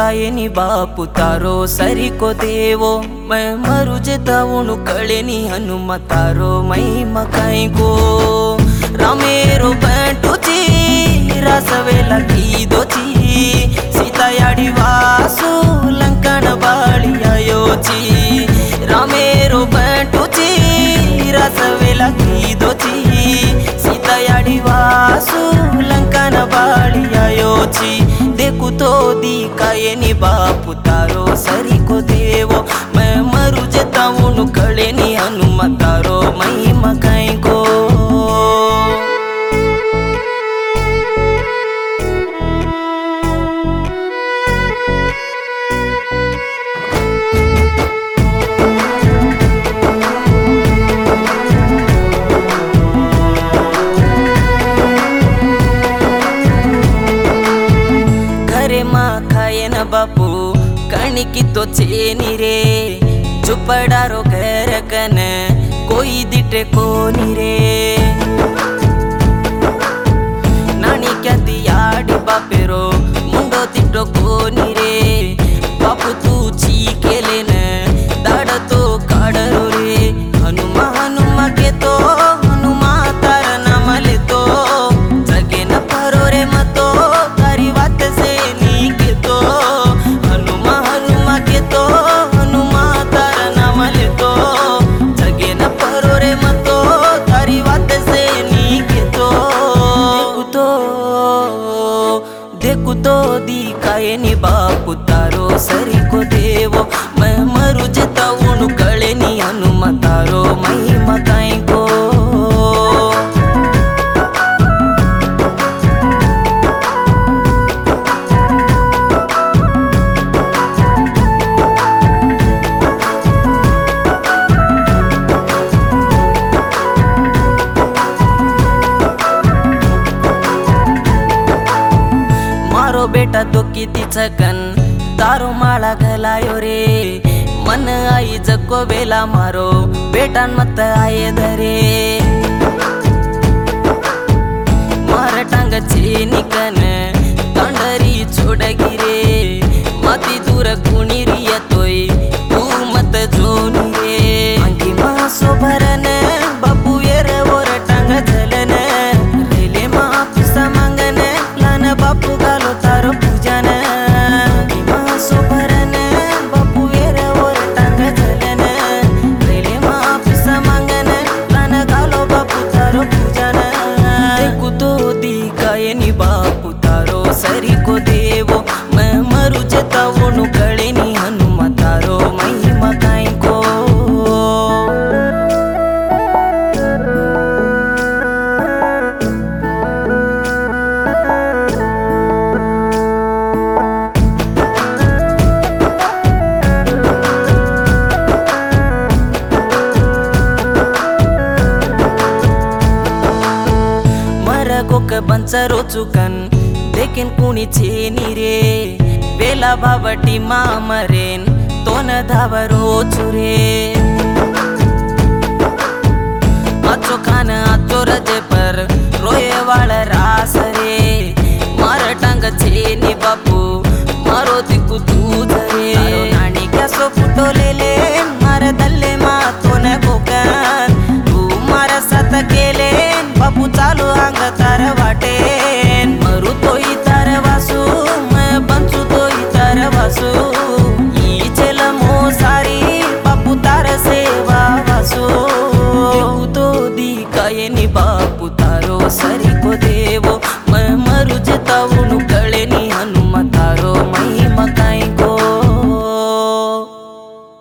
काये नी बापू तारो सरी को देवो। मैं मरु जेतावुनु कळे नी हनुमा तारो मई मकाई को। रामेरो बैंटुची रासवे लगी दोची। सीता याडी वासु लंकन बाळी आयोची। रामेरो बैंटुची रासवे लगी दोची। सीता याडी वासु लंकन बाळी आयोची। देखू तो दी काये नी बापू तारो सरी को देवो। मैं मरु जेतावुनु कळे नी हनुमा तारो मई मकाई को। खाए न बापू कणिकी तो चेनी रे। चुपड़ारो घर कन कोई दिटे कोनी रे। नानी क्या दियाडी बापेरो मुंडो तिटो कोनी रे। बापू तू चीके लेने दाड़ तो काड़रो रे। हनुमा हनुमा के तो हनुमा तार नाम ले तो। जगे न परो रे मतो तारी बात से तो दी काये नी बापू तारो सरी को देवो। मैं मरु जेतावुनु कळे नी हनुमा तारो मई मकाई को। बेटा तो किती छकन तारो माळा घलायो रे। मन आई जको बेला मारो बेटा मत आये धरे। मार टांग छे निकन तांडरी छोड़गी रे। माती दूर कुणी रिया तोय तू मत जोनी रे। अंगी मासो भरन बापू येर ओर टांग झलन। रेले माफी समंगन लान बापू गालो तारो पूजन। मासो भरन बापू येर ओर टांग झलन। रेले माफी समंगन लान गालो बापू तारो पूजन। देखू तो दी काये नी बापू तारो सरी को देवो। मैं मरु जेतावुनु कळे नी हनुमा तारो मई मकाई को। गोक बंचरो चुकन लेकिन कुणी छेनी रे। बेला बावटी मामरेन तोन धावरो चुरे। आचो खान आचो रजे पर रोये वाळ रास रे। मार टांग छेनी बापू मारो दिकू तू धरे। नाणी क्या सो फुटो लेले मार दल्ले मा तोन कोकन। तू मार साथ केले बापू चालू अंग तार वाटेन। मरु तोई तार वासू मैं बंचू तोई तार वासू। ई चेल मो सारी बापू तार सेवा वासू। देखू तो दी काये नी बापू तारो सरी को